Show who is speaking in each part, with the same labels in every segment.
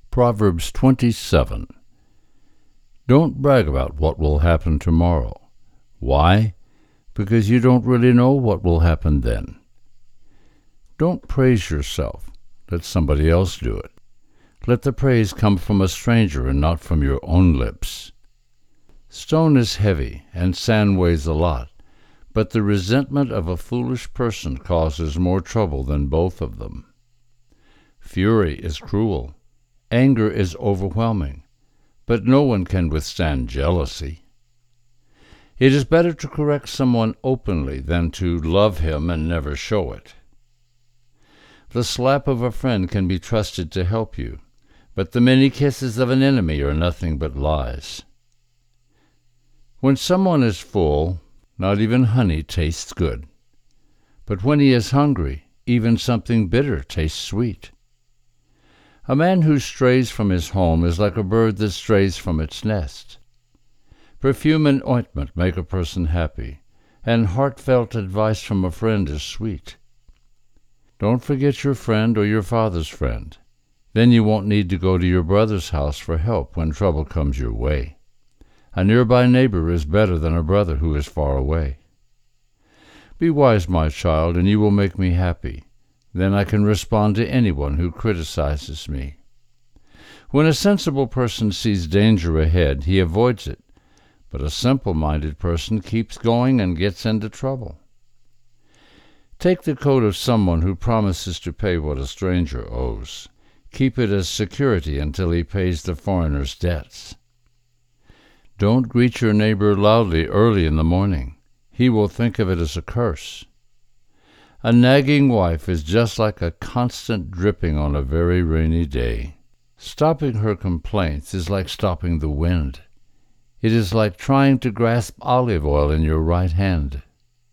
Speaker 1: Proverbs 27. Don't brag about what will happen tomorrow. Why? Because you don't really know what will happen then. Don't praise yourself. Let somebody else do it. Let the praise come from a stranger and not from your own lips. Stone is heavy and sand weighs a lot, but the resentment of a foolish person causes more trouble than both of them. Fury is cruel. Anger is overwhelming, but no one can withstand jealousy. It is better to correct someone openly than to love him and never show it. The slap of a friend can be trusted to help you, but the many kisses of an enemy are nothing but lies. When someone is full, not even honey tastes good. But when he is hungry, even something bitter tastes sweet. A man who strays from his home is like a bird that strays from its nest. Perfume and ointment make a person happy, and heartfelt advice from a friend is sweet. Don't forget your friend or your father's friend. Then you won't need to go to your brother's house for help when trouble comes your way. A nearby neighbor is better than a brother who is far away. Be wise, my child, and you will make me happy. Then I can respond to anyone who criticizes me. When a sensible person sees danger ahead, he avoids it, but a simple-minded person keeps going and gets into trouble. Take the coat of someone who promises to pay what a stranger owes. Keep it as security until he pays the foreigner's debts. Don't greet your neighbor loudly early in the morning. He will think of it as a curse. A nagging wife is just like a constant dripping on a very rainy day. Stopping her complaints is like stopping the wind. It is like trying to grasp olive oil in your right hand.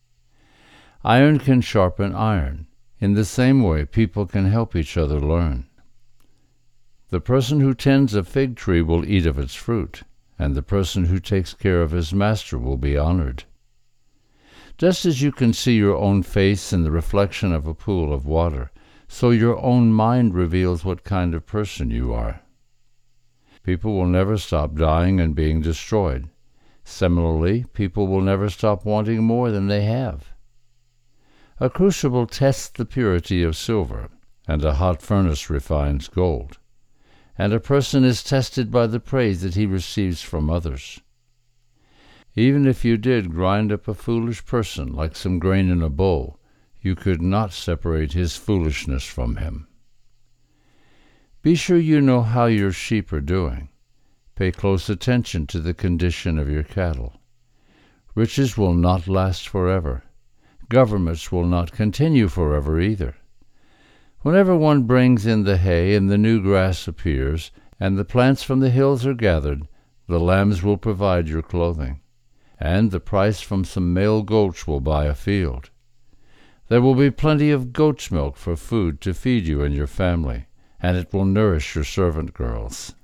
Speaker 1: Iron can sharpen iron. In the same way, people can help each other learn. The person who tends a fig tree will eat of its fruit, and the person who takes care of his master will be honored. Just as you can see your own face in the reflection of a pool of water, so your own mind reveals what kind of person you are. People will never stop dying and being destroyed. Similarly, people will never stop wanting more than they have. A crucible tests the purity of silver, and a hot furnace refines gold. And a person is tested by the praise that he receives from others. Even if you did grind up a foolish person like some grain in a bowl, you could not separate his foolishness from him. Be sure you know how your sheep are doing. Pay close attention to the condition of your cattle. Riches will not last forever. Governments will not continue forever either. Whenever one brings in the hay and the new grass appears, and the plants from the hills are gathered, the lambs will provide your clothing, and the price from some male goats will buy a field. There will be plenty of goat's milk for food to feed you and your family, and it will nourish your servant girls.